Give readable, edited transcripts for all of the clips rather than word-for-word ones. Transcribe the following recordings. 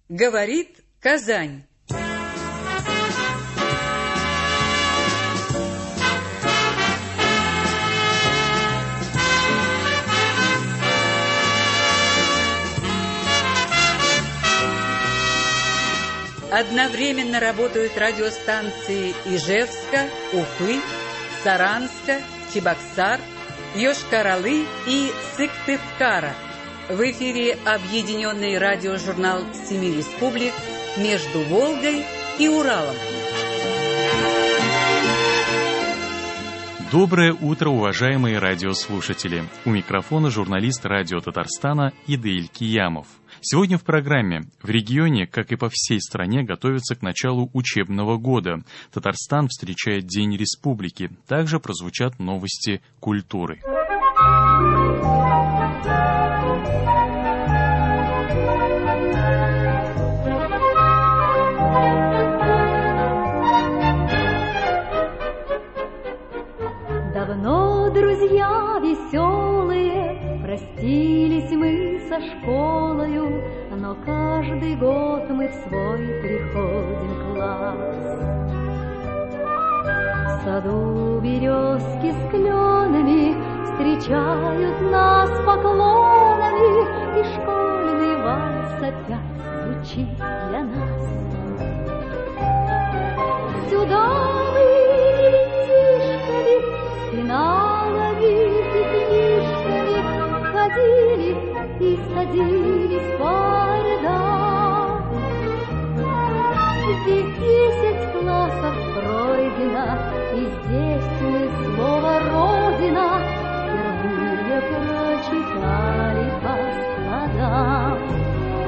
Говорит Казань. Одновременно работают радиостанции Ижевска, Уфы, Саранска, Чебоксар, Йошкар-Олы и Сыктывкара. В эфире объединенный радиожурнал «Семи республик» между Волгой и Уралом. Доброе утро, уважаемые радиослушатели! У микрофона журналист радио Татарстана Идаиль Киямов. Сегодня в программе: в регионе, как и по всей стране, готовятся к началу учебного года. Татарстан встречает День Республики. Также прозвучат новости культуры. Давно, друзья веселые, простились мы со школою, но каждый год мы в свой приходим класс. В саду березки с кленами встречают нас поклонами, и школьный вальс опять звучит для нас. Сюда мы ребятишками, с пеналами и книжками ходили и садились по рядам. Здесь 10 классов пройдено, и здесь мы слово «Родина» впервые прочитали по складам.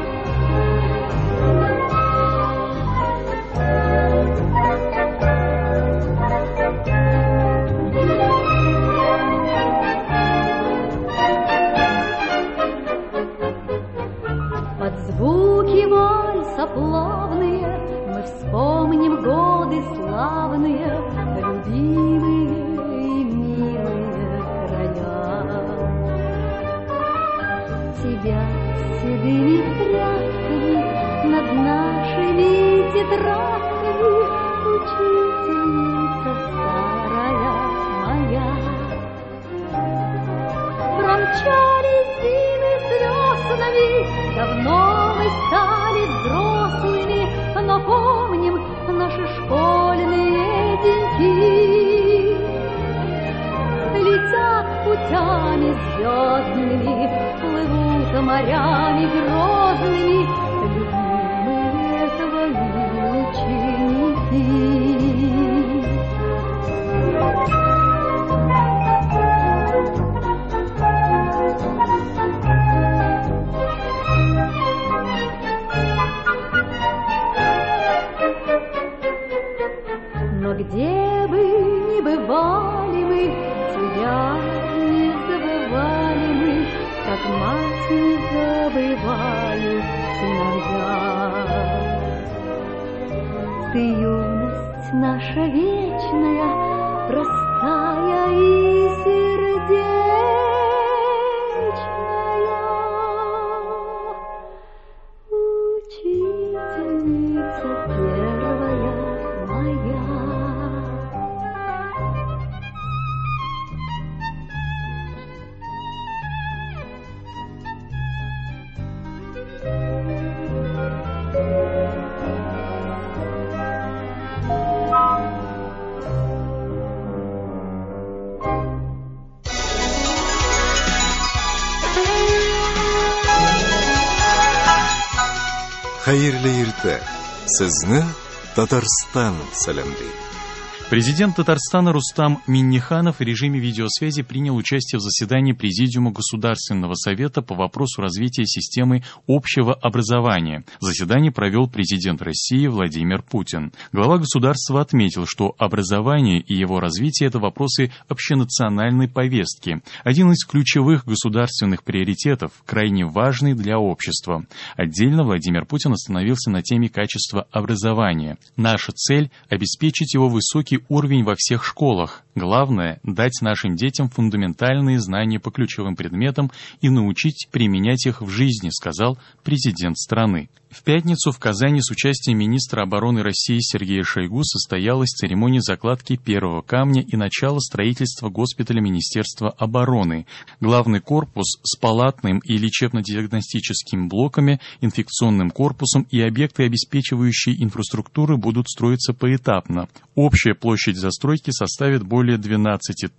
Под звуки вальса плавные мы вспомним годы славные, любимые и милые края. Тебя седыми прядками над нашими тетрадками, учительница старая моя. Промчались зимы с веснами, давно мы стали взрослыми, но помним наши школьные деньки. Летят путями звездными, плывут морями грозными, любимые твои ученики. Но где бы ни бывали мы, тебя не забывали мы, как мать не забывают сыновья. Ты юность наша вечная, простая и сердечная, учительница первая моя. Хәерле иртә. Сезне Татарстан сәламлый. Президент Татарстана Рустам Минниханов в режиме видеосвязи принял участие в заседании Президиума Государственного совета по вопросу развития системы общего образования. Заседание провел президент России Владимир Путин. Глава государства отметил, что образование и его развитие – это вопросы общенациональной повестки, один из ключевых государственных приоритетов, крайне важный для общества. Отдельно Владимир Путин остановился на теме качества образования. Наша цель – обеспечить его высокий уровень во всех школах. Главное – дать нашим детям фундаментальные знания по ключевым предметам и научить применять их в жизни, сказал президент страны. В пятницу в Казани с участием министра обороны России Сергея Шойгу состоялась церемония закладки первого камня и начала строительства госпиталя Министерства обороны. Главный корпус с палатным и лечебно-диагностическими блоками, инфекционным корпусом и объекты, обеспечивающие инфраструктуру, будут строиться поэтапно. Общая площадь застройки составит более 12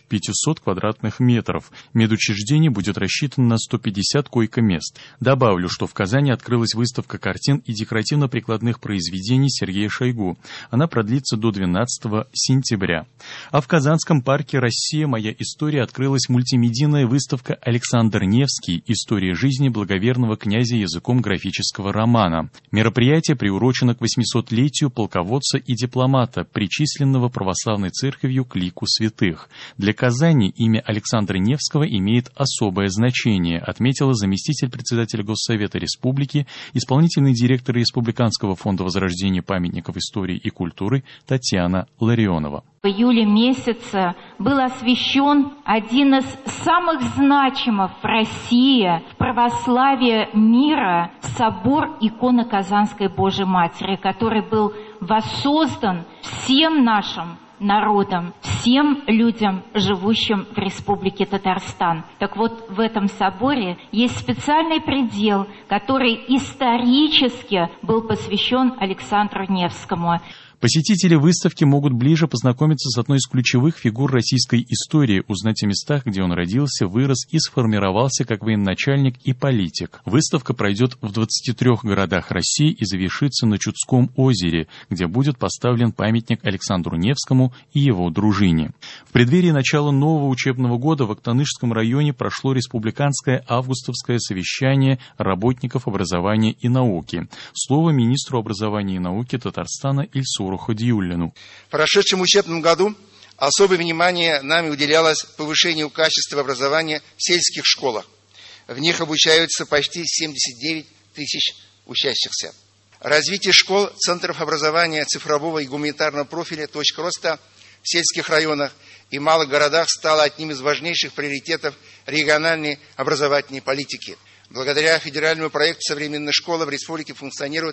500 квадратных метров. Медучреждение будет рассчитано на 150 койко-мест. Добавлю, что в Казани открылась выставка картин и декоративно-прикладных произведений Сергея Шойгу. Она продлится до 12 сентября. А в Казанском парке «Россия. Моя история» открылась мультимедийная выставка «Александр Невский. История жизни благоверного князя языком графического романа». Мероприятие приурочено к 800-летию полководца и дипломата, причисленного православной церковью к лику святых. Для Казани имя Александра Невского имеет особое значение, отметила заместитель председателя Госсовета Республики, исполнительный директор Республиканского фонда возрождения памятников истории и культуры Татьяна Ларионова. В июле месяце был освящен один из самых значимых в России, в православии мира, собор иконы Казанской Божией Матери, который был воссоздан всем нашим народам, всем людям, живущим в Республике Татарстан. Так вот, в этом соборе есть специальный предел, который исторически был посвящен Александру Невскому. Посетители выставки могут ближе познакомиться с одной из ключевых фигур российской истории, узнать о местах, где он родился, вырос и сформировался как военачальник и политик. Выставка пройдет в 23 городах России и завершится на Чудском озере, где будет поставлен памятник Александру Невскому и его дружине. В преддверии начала нового учебного года в Актанышском районе прошло республиканское августовское совещание работников образования и науки. Слово министру образования и науки Татарстана Ильсуру Ходиюллину. В прошедшем учебном году особое внимание нами уделялось повышению качества образования в сельских школах. В них обучаются почти 79 тысяч учащихся. Развитие школ, центров образования цифрового и гуманитарного профиля, точка роста в сельских районах и малых городах стало одним из важнейших приоритетов региональной образовательной политики. Благодаря федеральному проекту «Современная школа» в республике функционирует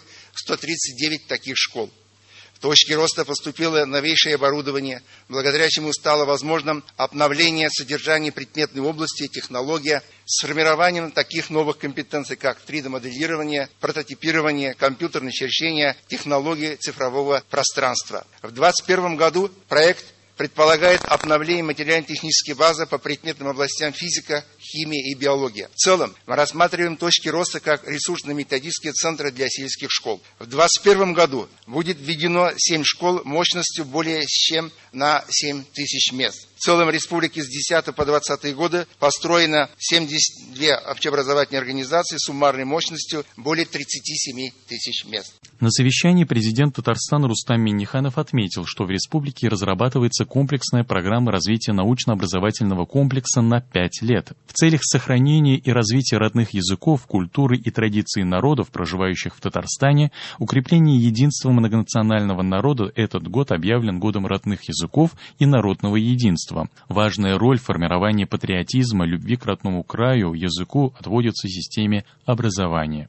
139 таких школ. В точке роста поступило новейшее оборудование, благодаря чему стало возможным обновление содержания предметной области, технология, с формированием таких новых компетенций, как 3D-моделирование, прототипирование, компьютерное черчение, технологии цифрового пространства. В 2021 году проект предполагает обновление материально-технической базы по предметным областям физика, химия и биология. В целом, мы рассматриваем точки роста как ресурсно-методические центры для сельских школ. В 2021 году будет введено 7 школ мощностью более чем на 7 тысяч мест. В целом, в республике с 10 по 20 годы построено 72 общеобразовательные организации с суммарной мощностью более 37 тысяч мест. На совещании президент Татарстана Рустам Минниханов отметил, что в республике разрабатывается комплексная программа развития научно-образовательного комплекса на 5 лет. В целях сохранения и развития родных языков, культуры и традиций народов, проживающих в Татарстане, укрепления единства многонационального народа этот год объявлен годом родных языков и народного единства. Важная роль формирования патриотизма, любви к родному краю, языку отводится системе образования.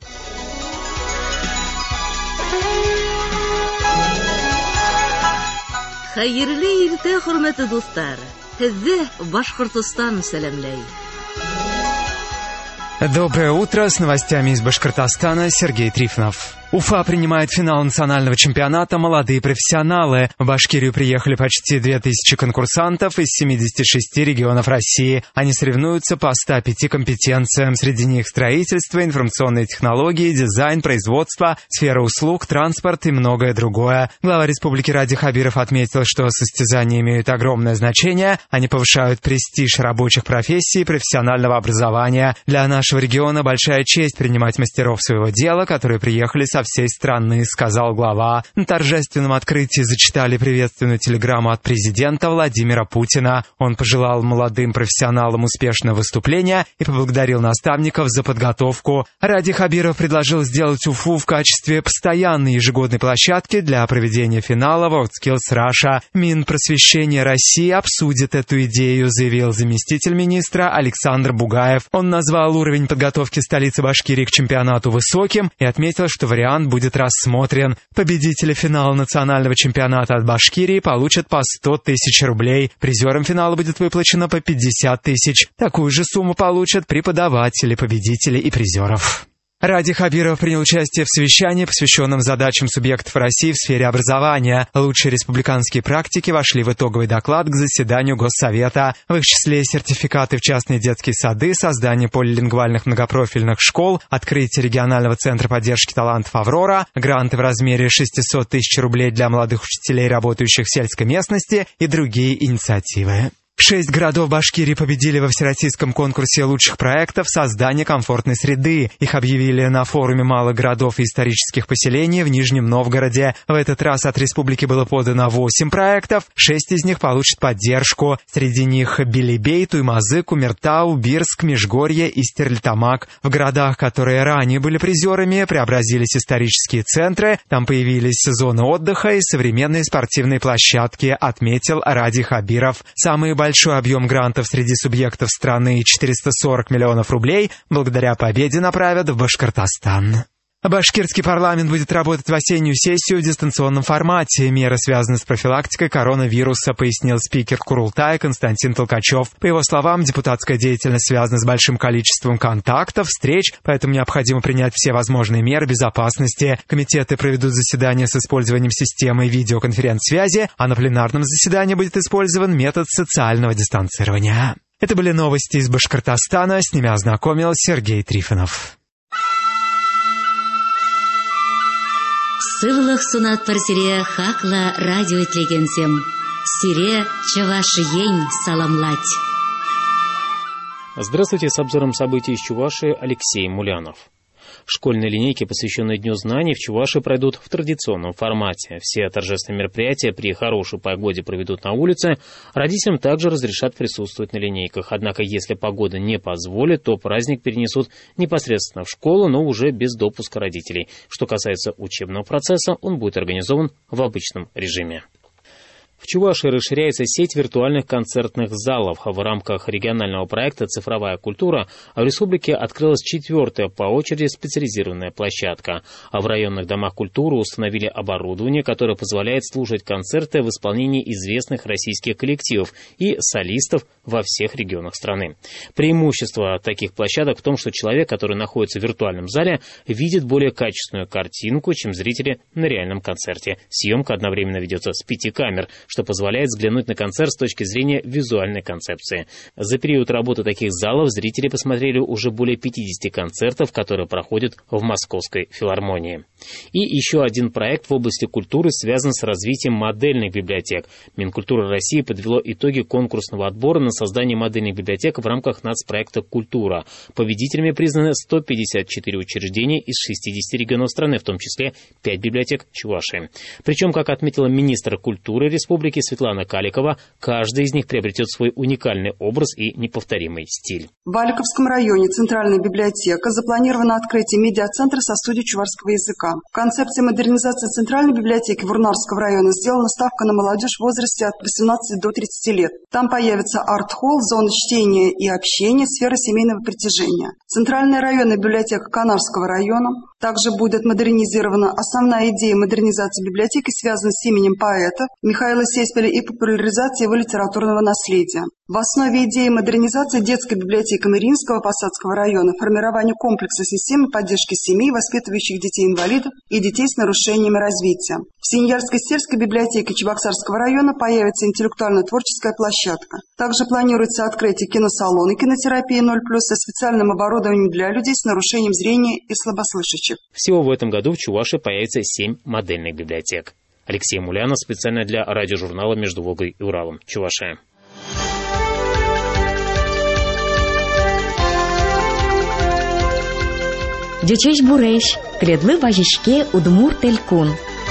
Хәерле иртә, хөрмәтле дуслар. Һезне Башкортостан сәламләй. Доброе утро, с новостями из Башкортостана Сергей Трифонов. Уфа принимает финал национального чемпионата «Молодые профессионалы». В Башкирию приехали почти 2000 конкурсантов из 76 регионов России. Они соревнуются по 105 компетенциям. Среди них строительство, информационные технологии, дизайн, производство, сфера услуг, транспорт и многое другое. Глава республики Ради Хабиров отметил, что состязания имеют огромное значение. Они повышают престиж рабочих профессий и профессионального образования. Для нашего региона большая честь принимать мастеров своего дела, которые приехали с со всей страны, сказал глава. На торжественном открытии зачитали приветственную телеграмму от президента Владимира Путина. Он пожелал молодым профессионалам успешного выступления и поблагодарил наставников за подготовку. Ради Хабиров предложил сделать Уфу в качестве постоянной ежегодной площадки для проведения финала WorldSkills Russia. Минпросвещение России обсудит эту идею, заявил заместитель министра Александр Бугаев. Он назвал уровень подготовки столицы Башкирии к чемпионату высоким и отметил, что вариант будет рассмотрен. Победители финала национального чемпионата от Башкирии получат по 100 тысяч рублей. Призерам финала будет выплачено по 50 тысяч. Такую же сумму получат преподаватели, победители и призеров. Ради Хабиров принял участие в совещании, посвященном задачам субъектов России в сфере образования. Лучшие республиканские практики вошли в итоговый доклад к заседанию Госсовета. В их числе сертификаты в частные детские сады, создание полилингвальных многопрофильных школ, открытие регионального центра поддержки талантов «Аврора», гранты в размере 600 тысяч рублей для молодых учителей, работающих в сельской местности, и другие инициативы. 6 городов Башкирии победили во всероссийском конкурсе лучших проектов создания комфортной среды. Их объявили на форуме малых городов и исторических поселений в Нижнем Новгороде. В этот раз от республики было подано 8 проектов, 6 из них получат поддержку. Среди них Белебей, Туймазы, Кумертау, Бирск, Межгорье и Стерлитамак. В городах, которые ранее были призерами, преобразились исторические центры, там появились зоны отдыха и современные спортивные площадки, отметил Ради Хабиров. Самые большой объем грантов среди субъектов страны, 440 миллионов рублей, благодаря победе направят в Башкортостан. Башкирский парламент будет работать в осеннюю сессию в дистанционном формате. Меры связаны с профилактикой коронавируса, пояснил спикер Курултая Константин Толкачев. По его словам, депутатская деятельность связана с большим количеством контактов, встреч, поэтому необходимо принять все возможные меры безопасности. Комитеты проведут заседания с использованием системы видеоконференц-связи, а на пленарном заседании будет использован метод социального дистанцирования. Это были новости из Башкортостана. С ними ознакомил Сергей Трифонов. Сывлых сунат парсире хакла радио итлегенсем. Сире чаваш ень саламлать. Здравствуйте, с обзором событий из Чувашии Алексей Мулянов. Школьные линейки, посвященные Дню знаний, в Чувашии пройдут в традиционном формате. Все торжественные мероприятия при хорошей погоде проведут на улице. Родителям также разрешат присутствовать на линейках. Однако, если погода не позволит, то праздник перенесут непосредственно в школу, но уже без допуска родителей. Что касается учебного процесса, он будет организован в обычном режиме. В Чувашии расширяется сеть виртуальных концертных залов. В рамках регионального проекта «Цифровая культура» в республике открылась 4-я по очереди специализированная площадка. А в районных домах культуры установили оборудование, которое позволяет слушать концерты в исполнении известных российских коллективов и солистов во всех регионах страны. Преимущество таких площадок в том, что человек, который находится в виртуальном зале, видит более качественную картинку, чем зрители на реальном концерте. Съемка одновременно ведется с 5 камер, что позволяет взглянуть на концерт с точки зрения визуальной концепции. За период работы таких залов зрители посмотрели уже более 50 концертов, которые проходят в Московской филармонии. И еще один проект в области культуры связан с развитием модельных библиотек. Минкультуры России подвело итоги конкурсного отбора на создание модельных библиотек в рамках нацпроекта «Культура». Победителями признаны 154 учреждения из 60 регионов страны, в том числе 5 библиотек Чувашии. Причем, как отметила министр культуры республики Светлана Каликова, каждый из них приобретет свой уникальный образ и неповторимый стиль. В Аликовском районе Центральная библиотека запланировано открытие медиацентра со студией чувашского языка. В концепции модернизации Центральной библиотеки Вурнарского района сделана ставка на молодежь в возрасте от 18 до 30 лет. Там появится арт-холл, зона чтения и общения, сфера семейного притяжения. Центральная районная библиотека Канарского района также будет модернизирована. Основная идея модернизации библиотеки связана с именем поэта Михаила Сеспеля и популяризацией его литературного наследия. В основе идеи модернизации детской библиотеки Мариинского Посадского района формирование комплекса системы поддержки семей, воспитывающих детей-инвалидов и детей с нарушениями развития. В Синьярской сельской библиотеке Чебоксарского района появится интеллектуально-творческая площадка. Также планируется открытие киносалона кинотерапии 0+, со специальным оборудованием для людей с нарушением зрения и слабослышащих. Всего в этом году в Чувашии появится 7 модельных библиотек. Алексей Мулянов специально для радиожурнала «Между Волгой и Уралом». Чувашия. Дючеш буреш, кледлы важишке удмур телькун.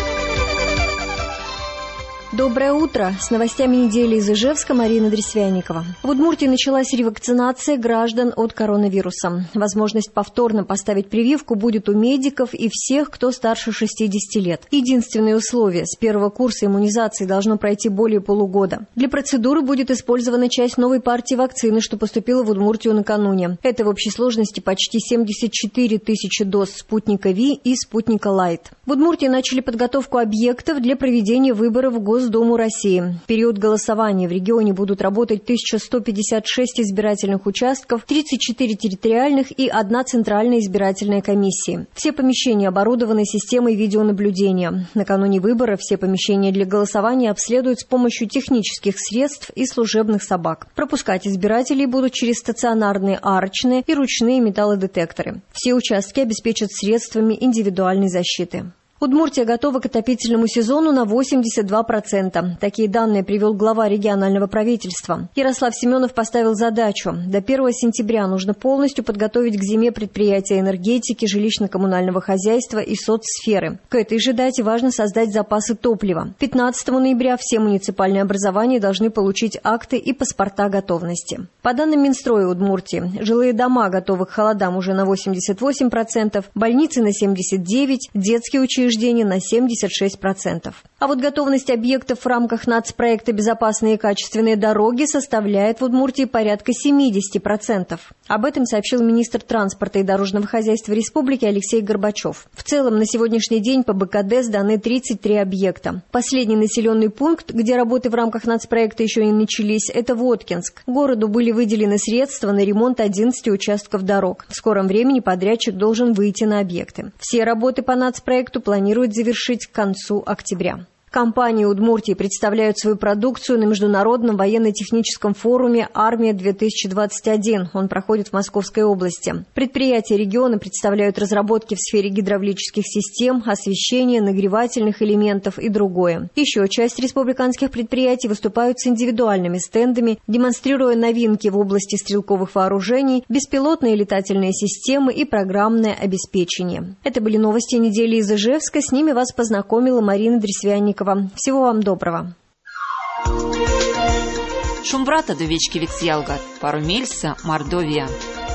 Доброе утро! С новостями недели из Ижевска Марина Дресвяникова. В Удмуртии началась ревакцинация граждан от коронавируса. Возможность повторно поставить прививку будет у медиков и всех, кто старше 60 лет. Единственное условие – с первого курса иммунизации должно пройти более полугода. Для процедуры будет использована часть новой партии вакцины, что поступила в Удмуртию накануне. Это в общей сложности почти 74 тысячи доз спутника Ви и спутника Лайт. В Удмуртии начали подготовку объектов для проведения выборов в Госдуму России. В период голосования в регионе будут работать 1156 избирательных участков, 34 территориальных и 1 центральная избирательная комиссия. Все помещения оборудованы системой видеонаблюдения. Накануне выборов все помещения для голосования обследуют с помощью технических средств и служебных собак. Пропускать избирателей будут через стационарные арочные и ручные металлодетекторы. Все участки обеспечат средствами индивидуальной защиты. Удмуртия готова к отопительному сезону на 82%. Такие данные привел глава регионального правительства. Ярослав Семенов поставил задачу. До 1 сентября нужно полностью подготовить к зиме предприятия энергетики, жилищно-коммунального хозяйства и соцсферы. К этой же дате важно создать запасы топлива. 15 ноября все муниципальные образования должны получить акты и паспорта готовности. По данным Минстроя Удмуртии, жилые дома готовы к холодам уже на 88%, больницы на 79%, детские учреждения на 76%. А вот готовность объектов в рамках нацпроекта «Безопасные и качественные дороги» составляет в Удмуртии порядка 70%. Об этом сообщил министр транспорта и дорожного хозяйства республики Алексей Горбачев. В целом на сегодняшний день по БКД сданы 33 объекта. Последний населенный пункт, где работы в рамках нацпроекта еще не начались, это Воткинск. Городу были выделены средства на ремонт 11 участков дорог. В скором времени подрядчик должен выйти на объекты. Все работы по нацпроекту планируют завершить к концу октября. Компании Удмуртии представляют свою продукцию на Международном военно-техническом форуме «Армия-2021». Он проходит в Московской области. Предприятия региона представляют разработки в сфере гидравлических систем, освещения, нагревательных элементов и другое. Еще часть республиканских предприятий выступают с индивидуальными стендами, демонстрируя новинки в области стрелковых вооружений, беспилотные летательные системы и программное обеспечение. Это были новости недели из Ижевска. С ними вас познакомила Марина Дресвяникова. Всего вам доброго. Шумбрата довечки Виксиалгат, Парумельса, Мордовия.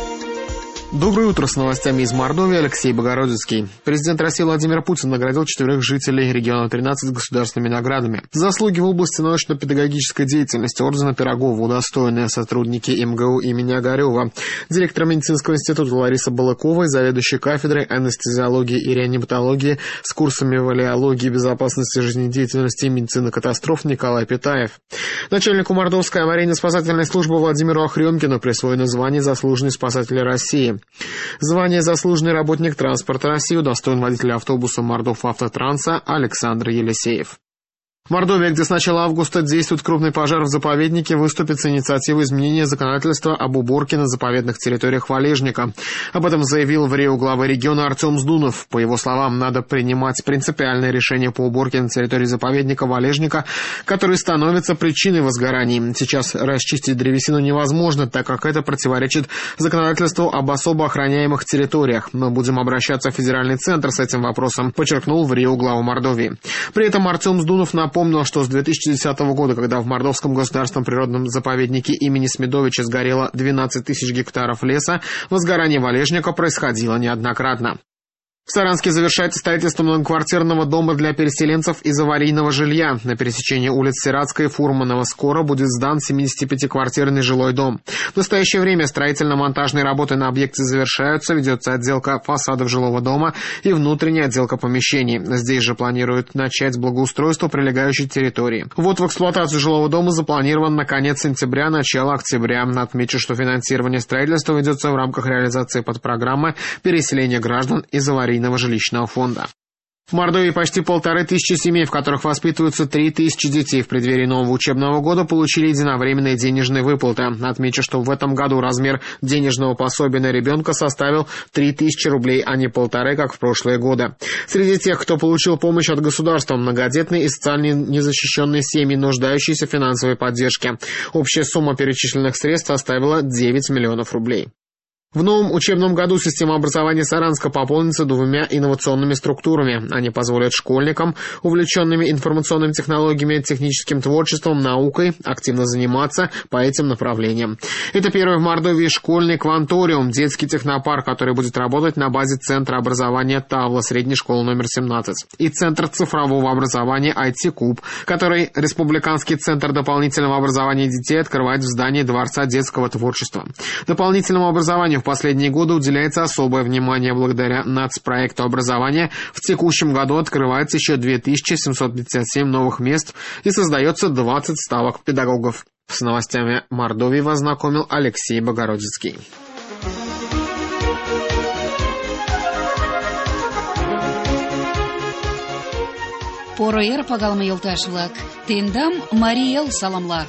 Доброе утро, с новостями из Мордовии. Алексей Богородицкий. Президент России Владимир Путин наградил 4 жителей региона 13 государственными наградами. За заслуги в области научно-педагогической деятельности ордена Пирогова удостоены сотрудники МГУ имени Огарева, директор медицинского института Лариса Балыкова и заведующий кафедрой анестезиологии и реаниматологии с курсами валеологии, безопасности жизнедеятельности и медицины катастроф Николай Питаев. Начальнику Мордовской аварийно-спасательной службы Владимиру Охрёмкину присвоено звание «Заслуженный спасатель России». Звание «Заслуженный работник транспорта России» удостоен водителя автобуса Мордов-Автотранса Александр Елисеев. В Мордовии, где с начала августа действует крупный пожар в заповеднике, выступит с инициативой изменения законодательства об уборке на заповедных территориях Валежника. Об этом заявил в Рио глава региона Артем Сдунов. По его словам, надо принимать принципиальное решение по уборке на территории заповедника Валежника, который становится причиной возгораний. Сейчас расчистить древесину невозможно, так как это противоречит законодательству об особо охраняемых территориях. Мы будем обращаться в федеральный центр с этим вопросом, подчеркнул в Рио глава Мордовии. При этом Артем Сдунов напомнил, что с 2010 года, когда в Мордовском государственном природном заповеднике имени Смедовича сгорело 12 тысяч гектаров леса, возгорание Валежника происходило неоднократно. В Саранске завершается строительство многоквартирного дома для переселенцев из аварийного жилья. На пересечении улиц Сиратская и Фурманова скоро будет сдан 75-квартирный жилой дом. В настоящее время строительно-монтажные работы на объекте завершаются, ведется отделка фасадов жилого дома и внутренняя отделка помещений. Здесь же планируют начать благоустройство прилегающей территории. Ввод в эксплуатацию жилого дома запланирован на конец сентября, начало октября. Отмечу, что финансирование строительства ведется в рамках реализации подпрограммы переселения граждан из аварийного жилищного фонда. В Мордовии почти 1500 семей, в которых воспитываются 3000 детей, в преддверии нового учебного года получили единовременные денежные выплаты. Отмечу, что в этом году размер денежного пособия на ребенка составил 3000 рублей, а не 1500, как в прошлые годы. Среди тех, кто получил помощь от государства, многодетные и социально незащищенные семьи, нуждающиеся в финансовой поддержке. Общая сумма перечисленных средств составила 9 миллионов рублей. В новом учебном году система образования Саранска пополнится 2 инновационными структурами. Они позволят школьникам, увлеченными информационными технологиями, техническим творчеством, наукой, активно заниматься по этим направлениям. Это первый в Мордовии школьный кванториум, детский технопарк, который будет работать на базе Центра образования Тавла, средней школы номер 17, и Центр цифрового образования IT-Куб, который Республиканский центр дополнительного образования детей открывает в здании Дворца детского творчества. Дополнительному образованию в последние годы уделяется особое внимание. Благодаря нацпроекту образования в текущем году открывается еще 2757 новых мест и создается 20 ставок педагогов. С новостями Мордовии вас знакомил Алексей Богородицкий. Поро эр пагалма елташ-влак. Тендам Мариэл саламлар.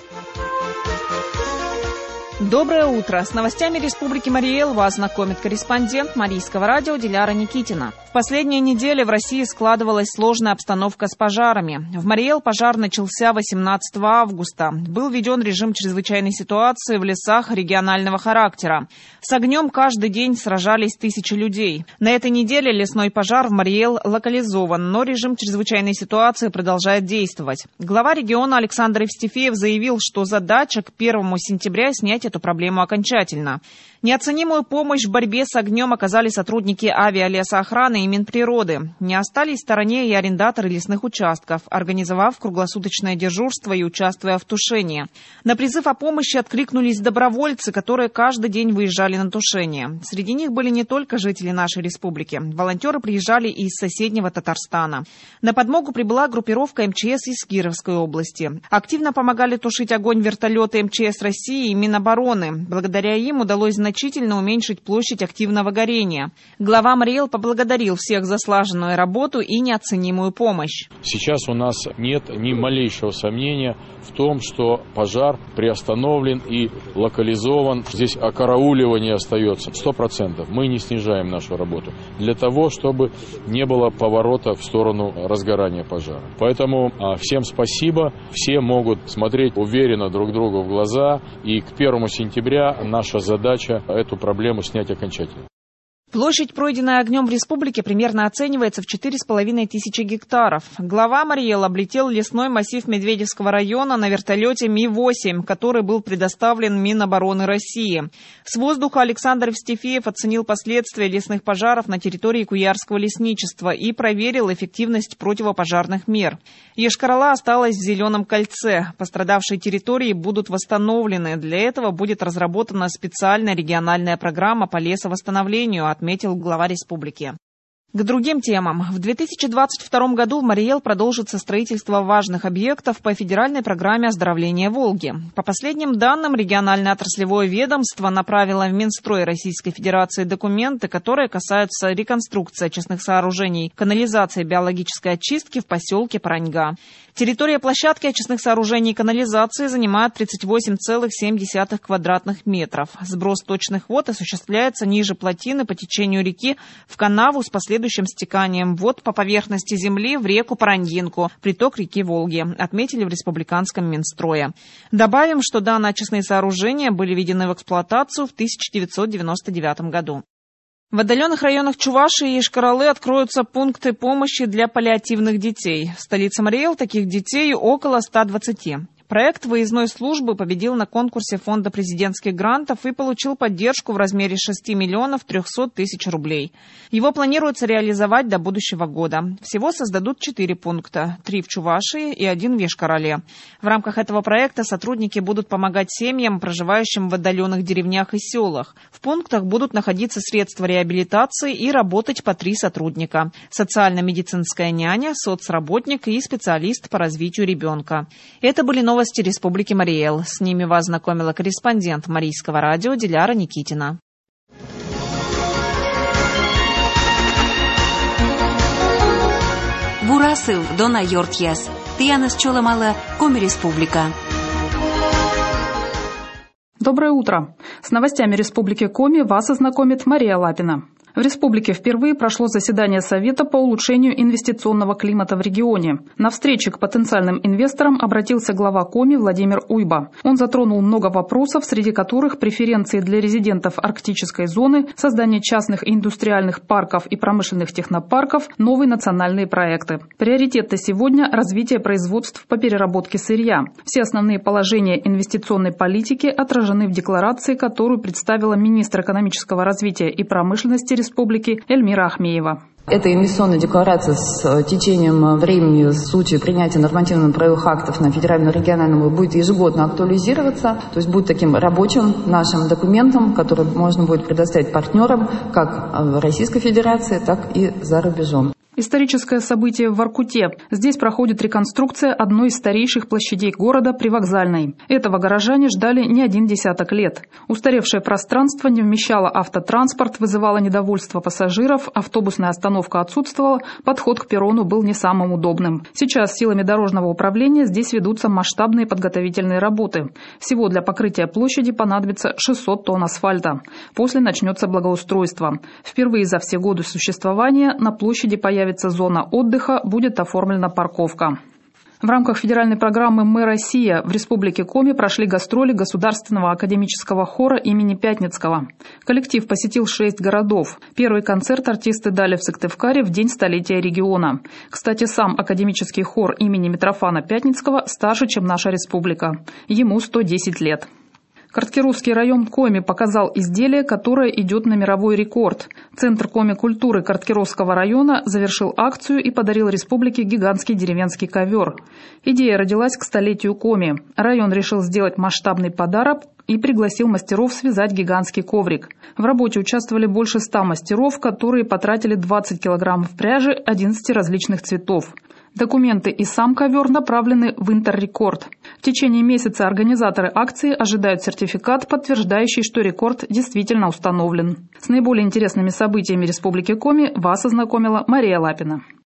Доброе утро! С новостями Республики Марий Эл вас знакомит корреспондент Марийского радио Диляра Никитина. В последние недели в России складывалась сложная обстановка с пожарами. В Марий Эл пожар начался 18 августа. Был введен режим чрезвычайной ситуации в лесах регионального характера. С огнем каждый день сражались тысячи людей. На этой неделе лесной пожар в Марий Эл локализован, но режим чрезвычайной ситуации продолжает действовать. Глава региона Александр Евстифеев заявил, что задача к 1 сентября снять эту проблему окончательно. Неоценимую помощь в борьбе с огнем оказали сотрудники авиалесоохраны и Минприроды. Не остались в стороне и арендаторы лесных участков, организовав круглосуточное дежурство и участвуя в тушении. На призыв о помощи откликнулись добровольцы, которые каждый день выезжали на тушение. Среди них были не только жители нашей республики. Волонтеры приезжали и из соседнего Татарстана. На подмогу прибыла группировка МЧС из Кировской области. Активно помогали тушить огонь вертолеты МЧС России и Минобороны. Благодаря им удалось значительно уменьшить площадь активного горения. Глава Марий Эл поблагодарил всех за слаженную работу и неоценимую помощь. Сейчас у нас нет ни малейшего сомнения в том, что пожар приостановлен и локализован. Здесь окарауливание остается 100%. Мы не снижаем нашу работу для того, чтобы не было поворота в сторону разгорания пожара. Поэтому всем спасибо. Все могут смотреть уверенно друг другу в глаза. И к 1 сентября наша задача эту проблему снять окончательно. Площадь, пройденная огнем в республике, примерно оценивается в 4,5 тысячи гектаров. Глава Марий Эл облетел лесной массив Медведевского района на вертолете Ми-8, который был предоставлен Минобороны России. С воздуха Александр Евстифеев оценил последствия лесных пожаров на территории Куярского лесничества и проверил эффективность противопожарных мер. Йошкар-Ола осталась в зеленом кольце. Пострадавшие территории будут восстановлены. Для этого будет разработана специальная региональная программа по лесовосстановлению, отметил глава республики. К другим темам. В 2022 году в Марий Эл продолжится строительство важных объектов по федеральной программе оздоровления Волги. По последним данным, региональное отраслевое ведомство направило в Минстрой Российской Федерации документы, которые касаются реконструкции очистных сооружений, канализации и биологической очистки в поселке Параньга. Территория площадки очистных сооружений и канализации занимает 38,7 квадратных метров. Сброс сточных вод осуществляется ниже плотины по течению реки в канаву с последующим стеканием вод по поверхности земли в реку Параньинку, приток реки Волги, отметили в Республиканском Минстрое. Добавим, что данные очистные сооружения были введены в эксплуатацию в 1999 году. В отдаленных районах Чувашии и Йошкар-Олы откроются пункты помощи для паллиативных детей. В столице Марий Эл таких детей около 120. Проект выездной службы победил на конкурсе Фонда президентских грантов и получил поддержку в размере 6 миллионов 300 тысяч рублей. Его планируется реализовать до будущего года. Всего создадут 4 пункта, 3 в Чувашии и 1 в Йошкар-Оле. В рамках этого проекта сотрудники будут помогать семьям, проживающим в отдаленных деревнях и селах. В пунктах будут находиться средства реабилитации и работать по 3 сотрудника. Социально-медицинская няня, соцработник и специалист по развитию ребенка. Это были новости Республики Марий Эл. С ними вас знакомила корреспондент Марийского радио Диляра Никитина. Бурасыл Дона Йортьяс. Тианас Чоламала, Коми Республика. Доброе утро. С новостями Республики Коми вас ознакомит Мария Лапина. В республике впервые прошло заседание Совета по улучшению инвестиционного климата в регионе. На встрече к потенциальным инвесторам обратился глава Коми Владимир Уйба. Он затронул много вопросов, среди которых преференции для резидентов арктической зоны, создание частных индустриальных парков и промышленных технопарков, новые национальные проекты. Приоритеты сегодня – развитие производств по переработке сырья. Все основные положения инвестиционной политики отражены в декларации, которую представила министр экономического развития и промышленности Республики Эльмира Ахмеева. Эта инвестиционная декларация с течением времени, с сутью принятия нормативно-правовых актов на федерально-региональном уровне будет ежегодно актуализироваться, то есть будет таким рабочим нашим документом, который можно будет предоставить партнерам как в Российской Федерации, так и за рубежом. Историческое событие в Воркуте. Здесь проходит реконструкция одной из старейших площадей города Привокзальной. Этого горожане ждали не один десяток лет. Устаревшее пространство не вмещало автотранспорт, вызывало недовольство пассажиров, автобусная остановка отсутствовала, подход к перрону был не самым удобным. Сейчас силами дорожного управления здесь ведутся масштабные подготовительные работы. Всего для покрытия площади понадобится 600 тонн асфальта. После начнется благоустройство. Впервые за все годы существования на площади появится зона отдыха, будет оформлена парковка. В рамках федеральной программы «Мы Россия» в Республике Коми прошли гастроли Государственного академического хора имени Пятницкого. Коллектив посетил 6 городов. Первый концерт артисты дали в Сыктывкаре в день столетия региона. Кстати, сам академический хор имени Митрофана Пятницкого старше, чем наша республика. Ему 110 лет. Карткерусский район Коми показал изделие, которое идет на мировой рекорд. Центр Коми-культуры Карткерусского района завершил акцию и подарил республике гигантский деревенский ковер. Идея родилась к столетию Коми. Район решил сделать масштабный подарок и пригласил мастеров связать гигантский коврик. В работе участвовали больше 100 мастеров, которые потратили 20 килограммов пряжи 11 различных цветов. Документы и сам ковер направлены в Интеррекорд. В течение месяца организаторы акции ожидают сертификат, подтверждающий, что рекорд действительно установлен. С наиболее интересными событиями Республики Коми вас ознакомила Мария Лапина.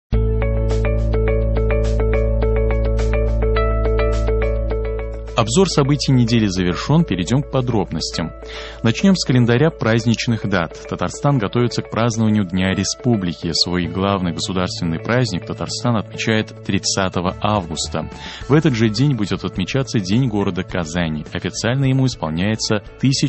Обзор событий недели завершен, перейдем к подробностям. Начнем с календаря праздничных дат. Татарстан готовится к празднованию Дня Республики. Свой главный государственный праздник Татарстан отмечает 30 августа. В этот же день будет отмечаться День города Казани. Официально ему исполняется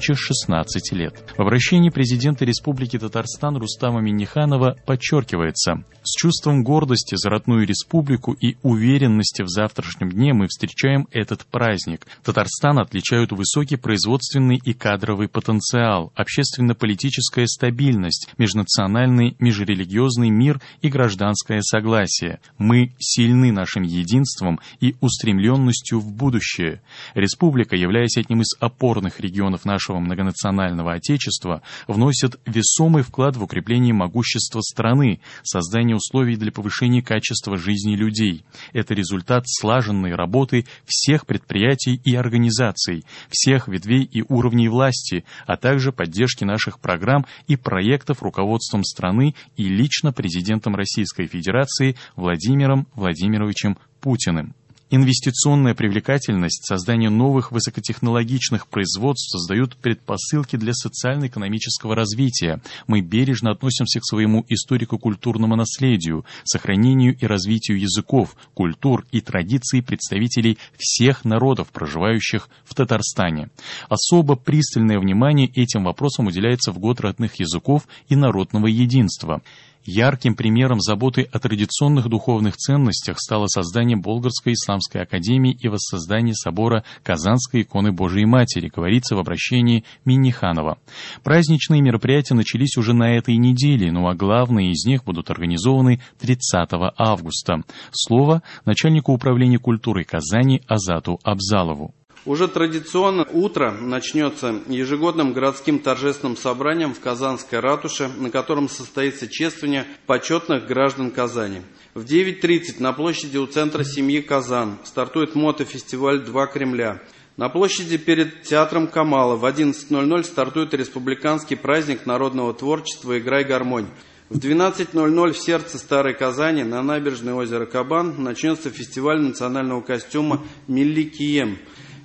1016 лет. В обращении президента Республики Татарстан Рустама Минниханова подчеркивается: с чувством гордости за родную республику и уверенности в завтрашнем дне мы встречаем этот праздник. Татарстан отличают высокий производственный и кадровый потенциал, общественно-политическая стабильность, межнациональный, межрелигиозный мир и гражданское согласие. Мы сильны нашим единством и устремленностью в будущее. Республика, являясь одним из опорных регионов нашего многонационального Отечества, вносит весомый вклад в укрепление могущества страны, создание условий для повышения качества жизни людей. Это результат слаженной работы всех предприятий и организаций, всех ветвей и уровней власти, а также поддержки наших программ и проектов руководством страны и лично президентом Российской Федерации Владимиром Владимировичем Путиным. Инвестиционная привлекательность, создание новых высокотехнологичных производств создают предпосылки для социально-экономического развития. Мы бережно относимся к своему историко-культурному наследию, сохранению и развитию языков, культур и традиций представителей всех народов, проживающих в Татарстане. Особо пристальное внимание этим вопросам уделяется в год родных языков и народного единства. Ярким примером заботы о традиционных духовных ценностях стало создание Болгарской исламской академии и воссоздание собора Казанской иконы Божией Матери, говорится в обращении Минниханова. Праздничные мероприятия начались уже на этой неделе, ну а главные из них будут организованы 30 августа. Слово начальнику управления культурой Казани Азату Абзалову. Уже традиционно утро начнется ежегодным городским торжественным собранием в Казанской ратуше, на котором состоится чествование почетных граждан Казани. В 9:30 на площади у центра семьи Казан стартует мотофестиваль «Два Кремля». На площади перед театром Камала в 11:00 стартует республиканский праздник народного творчества «Играй гармонь». В 12:00 в сердце Старой Казани на набережной озера Кабан начнется фестиваль национального костюма «Милли Кием».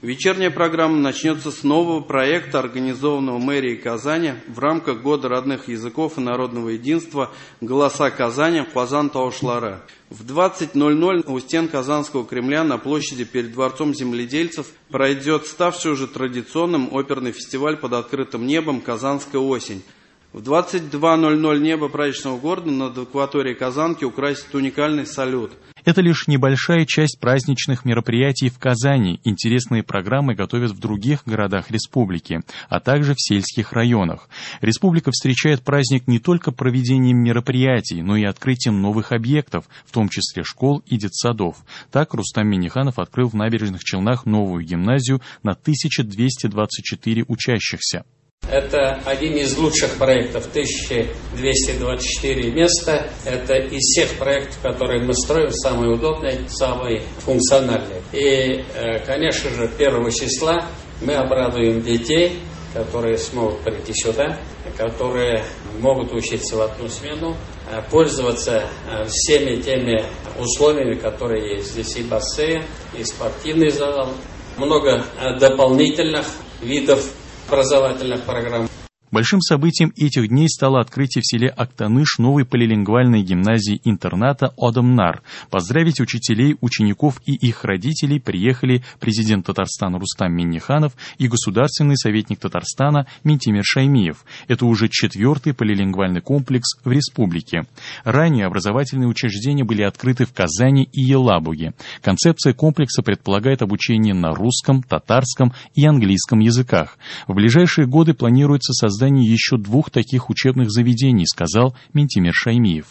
Вечерняя программа начнется с нового проекта, организованного мэрией Казани в рамках Года родных языков и народного единства «Голоса Казани. Казан Таушлара». В 20:00 у стен Казанского Кремля на площади перед Дворцом земледельцев пройдет ставший уже традиционным оперный фестиваль под открытым небом «Казанская осень». В 22:00 небо праздничного города над акваторией Казанки украсит уникальный салют. Это лишь небольшая часть праздничных мероприятий в Казани. Интересные программы готовят в других городах республики, а также в сельских районах. Республика встречает праздник не только проведением мероприятий, но и открытием новых объектов, в том числе школ и детсадов. Так Рустам Минниханов открыл в Набережных Челнах новую гимназию на 1224 учащихся. Это один из лучших проектов, 1224 места. Это из всех проектов, которые мы строим, самый удобный, самый функциональный. И, конечно же, 1 числа мы обрадуем детей, которые смогут прийти сюда, которые могут учиться в одну смену, пользоваться всеми теми условиями, которые есть. Здесь и бассейн, и спортивный зал, много дополнительных видов образовательных программ. Большим событием этих дней стало открытие в селе Актаныш новой полилингвальной гимназии-интерната «Одамнар». Поздравить учителей, учеников и их родителей приехали президент Татарстана Рустам Минниханов и государственный советник Татарстана Минтимир Шаймиев. Это уже 4-й полилингвальный комплекс в республике. Ранее образовательные учреждения были открыты в Казани и Елабуге. Концепция комплекса предполагает обучение на русском, татарском и английском языках. В ближайшие годы планируется создание еще 2 таких учебных заведений, сказал Минтимир Шаймиев.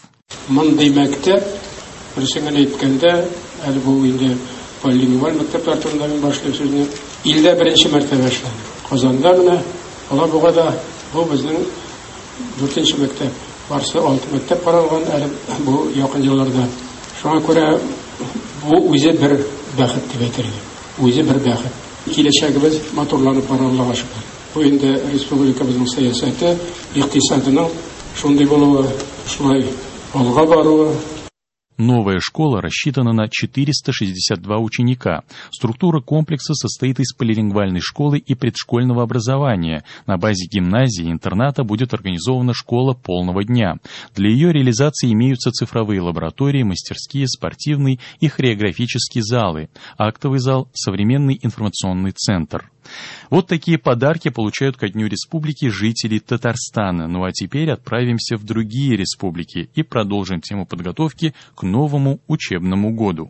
Енді республикамыздың саясаты, иқтисадының шундай болуы, шулай алға баруы. Новая школа рассчитана на 462 ученика. Структура комплекса состоит из полилингвальной школы и предшкольного образования. На базе гимназии и интерната будет организована школа полного дня. Для ее реализации имеются цифровые лаборатории, мастерские, спортивные и хореографические залы, актовый зал, современный информационный центр. Вот такие подарки получают ко Дню Республики жители Татарстана. Ну а теперь отправимся в другие республики и продолжим тему подготовки к новому учебному году.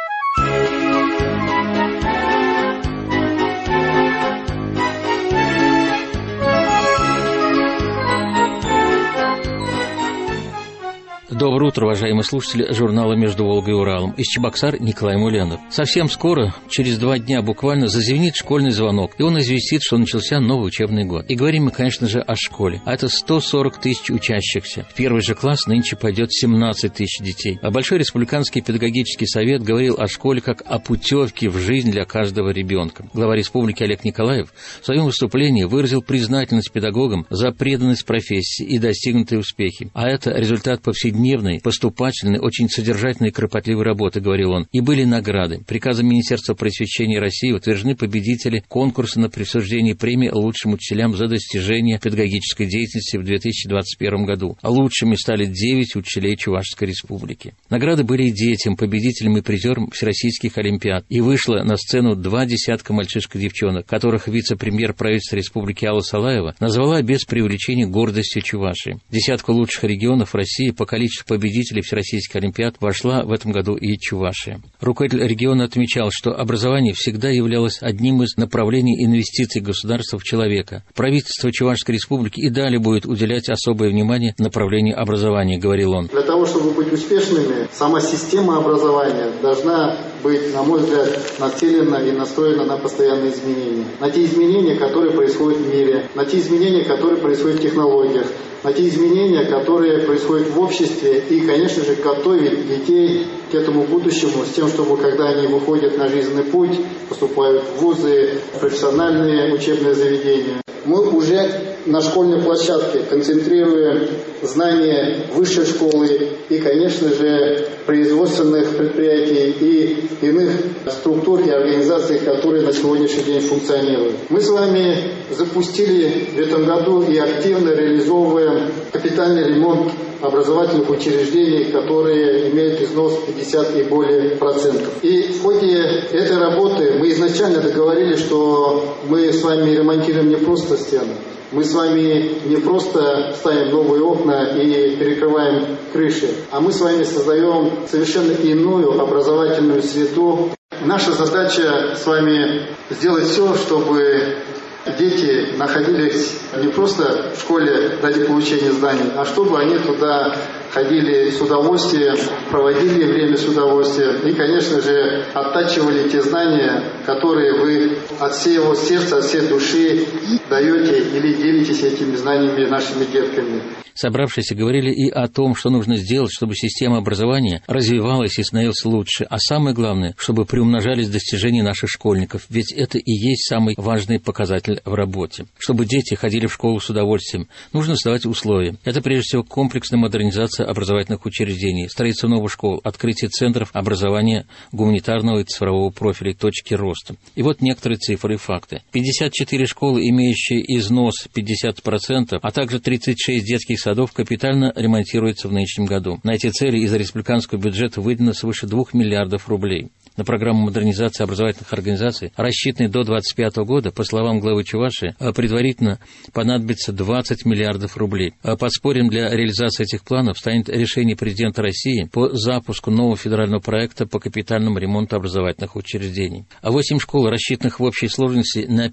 Доброе утро, уважаемые слушатели журнала «Между Волгой и Уралом». Из Чебоксар Николай Мулянов. Совсем скоро, через 2 дня буквально, зазвенит школьный звонок, и он известит, что начался новый учебный год. И говорим мы, конечно же, о школе. А это 140 тысяч учащихся. В 1 же класс нынче пойдет 17 тысяч детей. А Большой республиканский педагогический совет говорил о школе как о путевке в жизнь для каждого ребенка. Глава республики Олег Николаев в своем выступлении выразил признательность педагогам за преданность профессии и достигнутые успехи. А это результат повседневной, поступательной, очень содержательной и кропотливой работы, говорил он. И были награды. Приказом Министерства просвещения России утверждены победители конкурса на присуждение премии лучшим учителям за достижение педагогической деятельности в 2021 году. А лучшими стали 9 учителей Чувашской республики. Награды были и детям, победителям и призерам всероссийских олимпиад. И вышло на сцену 2 десятка мальчишек и девчонок, которых вице-премьер правительства республики Алла Салаева назвала без преувеличения гордостью Чувашии. В десятку лучших регионов России по количеству победителей всероссийских олимпиад вошла в этом году и Чувашия. Руководитель региона отмечал, что образование всегда являлось одним из направлений инвестиций государства в человека. Правительство Чувашской республики и далее будет уделять особое внимание направлению образования, говорил он. Для того, чтобы быть успешными, сама система образования должна быть, на мой взгляд, нацелена и настроена на постоянные изменения. На те изменения, которые происходят в мире, на те изменения, которые происходят в технологиях, на те изменения, которые происходят в обществе, и, конечно же, готовить детей к этому будущему, с тем, чтобы, когда они выходят на жизненный путь, поступают в вузы, профессиональные учебные заведения, Мы уже на школьной площадке концентрируем знания высшей школы и, конечно же, производственных предприятий и иных структур и организаций, которые на сегодняшний день функционируют. Мы с вами запустили в этом году и активно реализовываем капитальный ремонт образовательных учреждений, которые имеют износ 50 и более процентов. И в ходе этой работы мы изначально договорились, что мы с вами ремонтируем не просто стены, мы с вами не просто ставим новые окна и перекрываем крыши, а мы с вами создаем совершенно иную образовательную среду. Наша задача с вами сделать все, чтобы дети находились не просто в школе ради получения знаний, а чтобы они туда ходили с удовольствием, проводили время с удовольствием и, конечно же, оттачивали те знания, которые вы от всего сердца, от всей души даете или делитесь этими знаниями нашими детками. Собравшиеся говорили и о том, что нужно сделать, чтобы система образования развивалась и становилась лучше, а самое главное, чтобы приумножались достижения наших школьников, ведь это и есть самый важный показатель в работе. Чтобы дети ходили в школу с удовольствием, нужно создавать условия. Это прежде всего комплексная модернизация образовательных учреждений, строительство новых школ, открытие центров образования гуманитарного и цифрового профиля, точки роста. И вот некоторые цифры и факты. 54 школы, имеющие износ 50%, а также 36 детских садов капитально ремонтируются в нынешнем году. На эти цели из республиканского бюджета выделено свыше 2 миллиардов рублей. На программу модернизации образовательных организаций, рассчитанной до 2025 года, по словам главы Чувашии, предварительно понадобится 20 миллиардов рублей. Подспорьем для реализации этих планов станет решение президента России по запуску нового федерального проекта по капитальному ремонту образовательных учреждений. 8 школ, рассчитанных в общей сложности на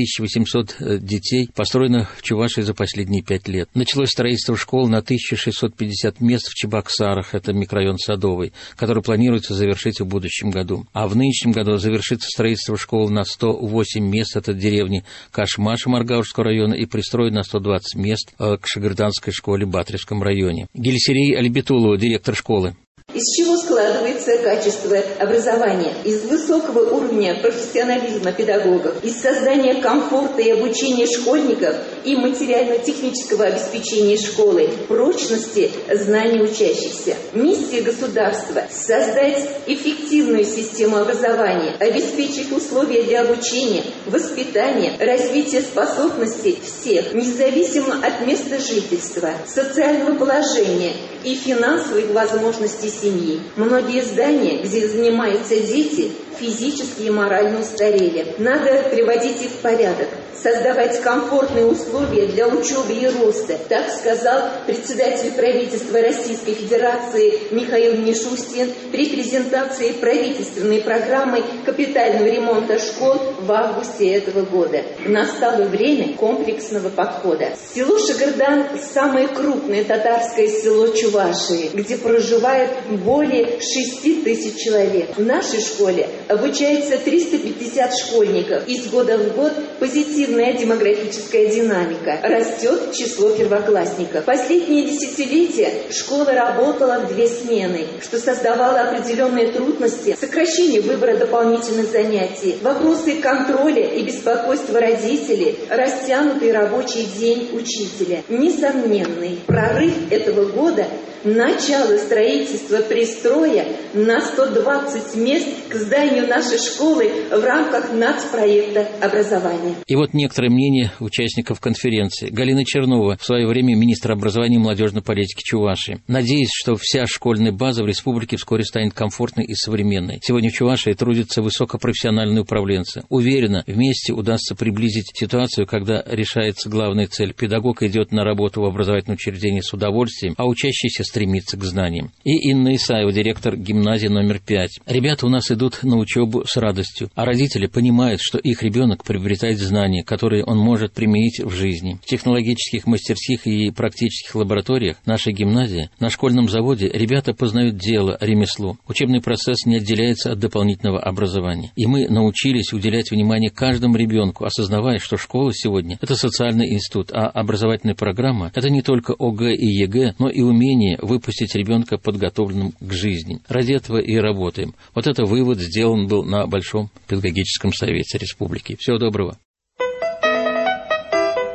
5800 детей, построено в Чувашии за последние 5 лет. Началось строительство школ на 1650 мест в Чебоксарах, это микрорайон Садовый, который планируется завершить в будущем году. А в нынешнем году завершится строительство школ на 108 мест, это деревни Кашмаша Маргаушского района, и пристроят на 120 мест к Шагырданской школе в Батревском районе. Гельсерей Альбитулова, директор школы. Из чего складывается качество образования? Из высокого уровня профессионализма педагогов, из создания комфорта и обучения школьников и материально-технического обеспечения школы, прочности знаний учащихся. Миссия государства – создать эффективную систему образования, обеспечить условия для обучения, воспитания, развития способностей всех, независимо от места жительства, социального положения и финансовых возможностей семьи. Многие здания, где занимаются дети, физически и морально устарели. Надо приводить их в порядок, создавать комфортные условия для учебы и роста. Так сказал председатель правительства Российской Федерации Михаил Мишустин при презентации правительственной программы капитального ремонта школ в августе этого года. Настало время комплексного подхода. Село Шагырдан – самое крупное татарское село Чувашии, где проживает более 6 тысяч человек. В нашей школе обучается 350 школьников. Из года в год позитивная демографическая динамика. Растет число первоклассников. Последние десятилетия школа работала в 2 смены, что создавало определенные трудности, сокращение выбора дополнительных занятий, вопросы контроля и беспокойства родителей, растянутый рабочий день учителя. Несомненный прорыв этого года – начало строительства пристроя на 120 мест к зданию нашей школы в рамках нацпроекта образования. И вот некоторые мнения участников конференции. Галина Чернова, в свое время министр образования и молодежной политики Чувашии. Надеюсь, что вся школьная база в республике вскоре станет комфортной и современной. Сегодня в Чувашии трудятся высокопрофессиональные управленцы. Уверена, вместе удастся приблизить ситуацию, когда решается главная цель. Педагог идет на работу в образовательном учреждении с удовольствием, а учащийся стремится к знаниям. И Инна Исаева, директор гимназии номер 5. Ребята у нас идут на учебу с радостью, а родители понимают, что их ребенок приобретает знания, которые он может применить в жизни. В технологических мастерских и практических лабораториях нашей гимназии, на школьном заводе ребята познают дело, ремесло. Учебный процесс не отделяется от дополнительного образования. И мы научились уделять внимание каждому ребенку, осознавая, что школа сегодня – это социальный институт, а образовательная программа – это не только ОГЭ и ЕГЭ, но и умение выпустить ребенка подготовленным к жизни. Ради этого и работаем. Вот это вывод сделан был на Большом педагогическом совете республики. Всего доброго.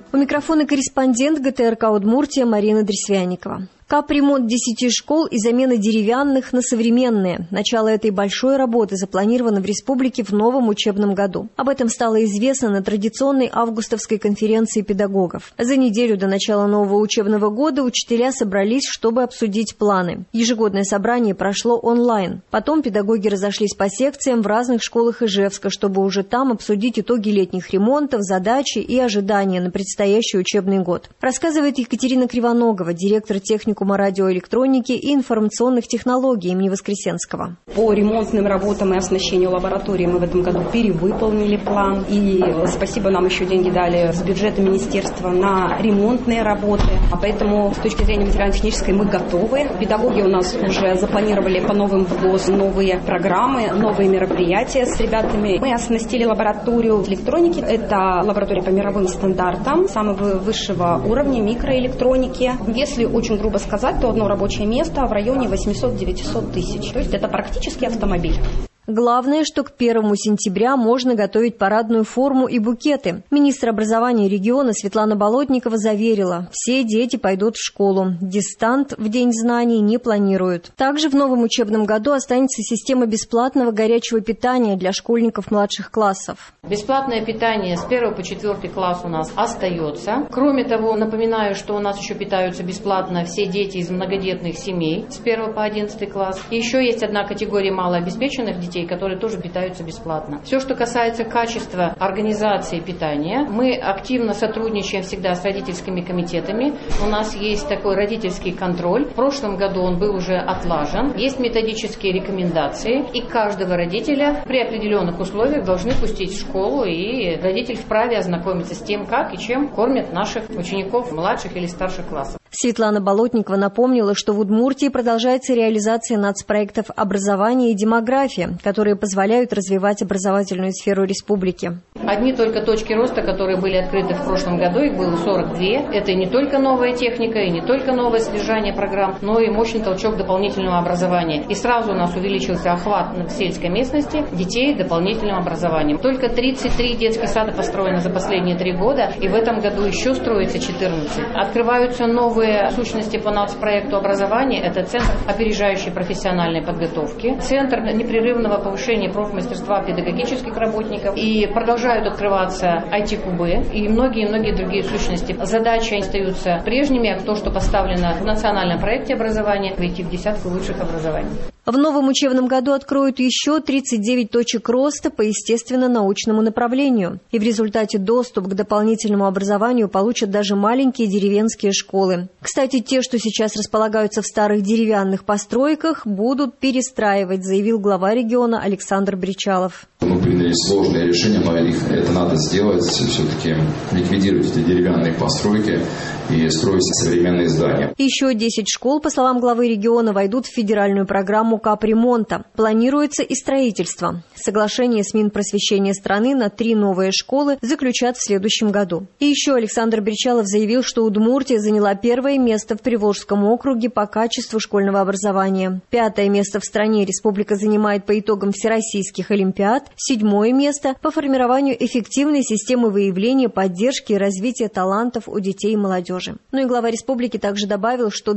У микрофона корреспондент ГТРК «Удмуртия» Марина Дресвяникова. Капремонт 10 школ и замена деревянных на современные. Начало этой большой работы запланировано в республике в новом учебном году. Об этом стало известно на традиционной августовской конференции педагогов. За неделю до начала нового учебного года учителя собрались, чтобы обсудить планы. Ежегодное собрание прошло онлайн. Потом педагоги разошлись по секциям в разных школах Ижевска, чтобы уже там обсудить итоги летних ремонтов, задачи и ожидания на предстоящий учебный год. Рассказывает Екатерина Кривоногова, директор техникума радиоэлектроники и информационных технологий имени Воскресенского. По ремонтным работам и оснащению лаборатории мы в этом году перевыполнили план. И спасибо, нам еще деньги дали с бюджета министерства на ремонтные работы. А поэтому с точки зрения материально-технической мы готовы. Педагоги у нас уже запланировали по новым ВГОС новые программы, новые мероприятия с ребятами. Мы оснастили лабораторию электроники. Это лаборатория по мировым стандартам самого высшего уровня микроэлектроники. Если очень грубо сказать, то одно рабочее место в районе 800-900 тысяч. То есть это практически автомобиль. Главное, что к 1 сентября можно готовить парадную форму и букеты. Министр образования региона Светлана Болотникова заверила, все дети пойдут в школу. Дистант в День знаний не планируют. Также в новом учебном году останется система бесплатного горячего питания для школьников младших классов. Бесплатное питание с 1 по 4 класс у нас остается. Кроме того, напоминаю, что у нас еще питаются бесплатно все дети из многодетных семей с 1 по 11 класс. И еще есть одна категория малообеспеченных детей, которые тоже питаются бесплатно. Все, что касается качества организации питания, мы активно сотрудничаем всегда с родительскими комитетами. У нас есть такой родительский контроль. В прошлом году он был уже отлажен. Есть методические рекомендации, и каждого родителя при определенных условиях должны пустить в школу, и родитель вправе ознакомиться с тем, как и чем кормят наших учеников младших или старших классов. Светлана Болотникова напомнила, что в Удмуртии продолжается реализация нацпроектов «Образование и демография», которые позволяют развивать образовательную сферу республики. Одни только точки роста, которые были открыты в прошлом году, их было 42. Это не только новая техника, и не только новое содержание программ, но и мощный толчок дополнительного образования. И сразу у нас увеличился охват в сельской местности детей дополнительным образованием. Только 33 детских сада построено за последние 3 года, и в этом году еще строится 14. Открываются новые сущности по нацпроекту образования. Это Центр опережающей профессиональной подготовки, Центр непрерывного повышения профмастерства педагогических работников, и продолжают открываться IT-кубы и многие другие сущности. Задачи остаются прежними, а то, что поставлено в национальном проекте образования, войти в десятку лучших образований. В новом учебном году откроют еще 39 точек роста по естественно-научному направлению. И в результате доступ к дополнительному образованию получат даже маленькие деревенские школы. Кстати, те, что сейчас располагаются в старых деревянных постройках, будут перестраивать, заявил глава региона Александр Бричалов. Мы приняли сложное решение, но это надо сделать, все-таки ликвидировать эти деревянные постройки и строить современные здания. Еще 10 школ, по словам главы региона, войдут в федеральную программу капремонта. Планируется и строительство. Соглашение с Минпросвещения страны на 3 новые школы заключат в следующем году. И еще Александр Бричалов заявил, что Удмуртия заняла 1 место в Приволжском округе по качеству школьного образования. 5 место в стране республика занимает по итогам всероссийских олимпиад. 7 место по формированию эффективной системы выявления, поддержки и развития талантов у детей и молодежи. Ну и глава республики также добавил, что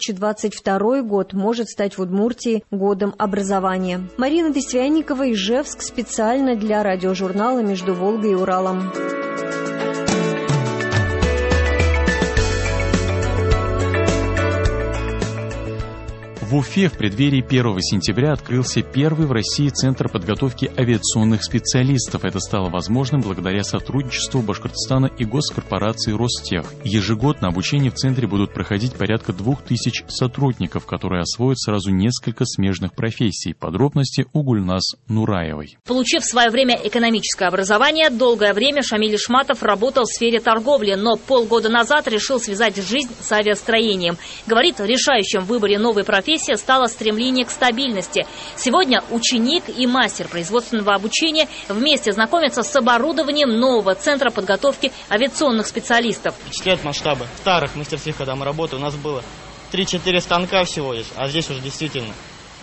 2022 год может стать в Удмуртии годом образования. Марина Дресвяникова, Ижевск, специально для радиожурнала «Между Волгой и Уралом». В Уфе в преддверии 1 сентября открылся первый в России Центр подготовки авиационных специалистов. Это стало возможным благодаря сотрудничеству Башкортостана и госкорпорации Ростех. Ежегодно обучение в центре будут проходить порядка 2000 сотрудников, которые освоят сразу несколько смежных профессий. Подробности у Гульназ Нураевой. Получив в свое время экономическое образование, долгое время Шамиль Ишматов работал в сфере торговли, но полгода назад решил связать жизнь с авиастроением. Говорит, решающим в выборе новой профессии стало стремление к стабильности. Сегодня ученик и мастер производственного обучения вместе знакомятся с оборудованием нового центра подготовки авиационных специалистов. Впечатляют масштабы. В старых мастерских, когда мы работали, у нас было 3-4 станка всего лишь, а здесь уже действительно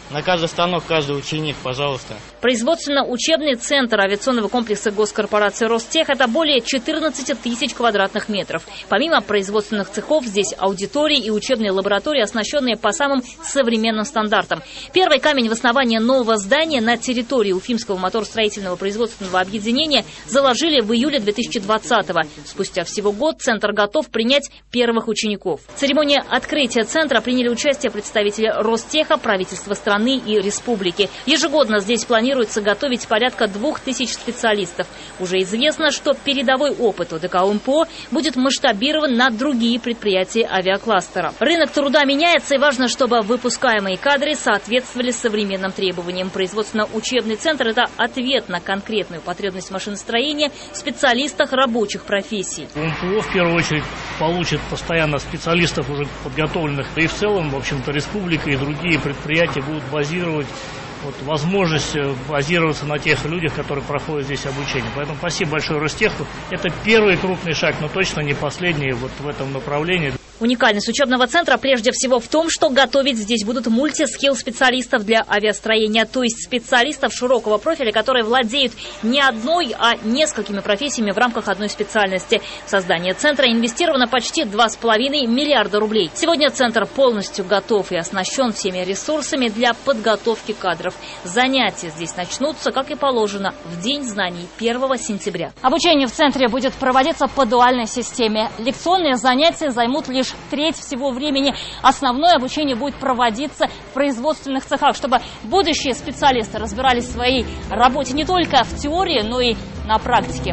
На каждый станок, каждый ученик, пожалуйста. Производственно-учебный центр авиационного комплекса госкорпорации «Ростех» – это более 14 тысяч квадратных метров. Помимо производственных цехов, здесь аудитории и учебные лаборатории, оснащенные по самым современным стандартам. Первый камень в основании нового здания на территории Уфимского моторостроительного производственного объединения заложили в июле 2020-го. Спустя всего год центр готов принять первых учеников. В церемонии открытия центра приняли участие представители Ростеха, правительства страны и республики. Ежегодно здесь планируется готовить порядка 2000 специалистов. Уже известно, что передовой опыт ОДК УМПО будет масштабирован на другие предприятия авиакластера. Рынок труда меняется, и важно, чтобы выпускаемые кадры соответствовали современным требованиям. Производственно-учебный центр – это ответ на конкретную потребность машиностроения в специалистах рабочих профессий. УМПО в первую очередь получит постоянно специалистов уже подготовленных. И в целом, в общем-то, республика и другие предприятия будут базировать возможность базироваться на тех людях, которые проходят здесь обучение. Поэтому спасибо большое Ростеху. Это первый крупный шаг, но точно не последний в этом направлении. Уникальность учебного центра прежде всего в том, что готовить здесь будут мультискилл-специалистов для авиастроения, то есть специалистов широкого профиля, которые владеют не одной, а несколькими профессиями в рамках одной специальности. В создание центра инвестировано почти 2,5 миллиарда рублей. Сегодня центр полностью готов и оснащен всеми ресурсами для подготовки кадров. Занятия здесь начнутся, как и положено, в День знаний 1 сентября. Обучение в центре будет проводиться по дуальной системе. Лекционные занятия займут лишь треть всего времени. Основное обучение будет проводиться в производственных цехах, чтобы будущие специалисты разбирались в своей работе не только в теории, но и на практике.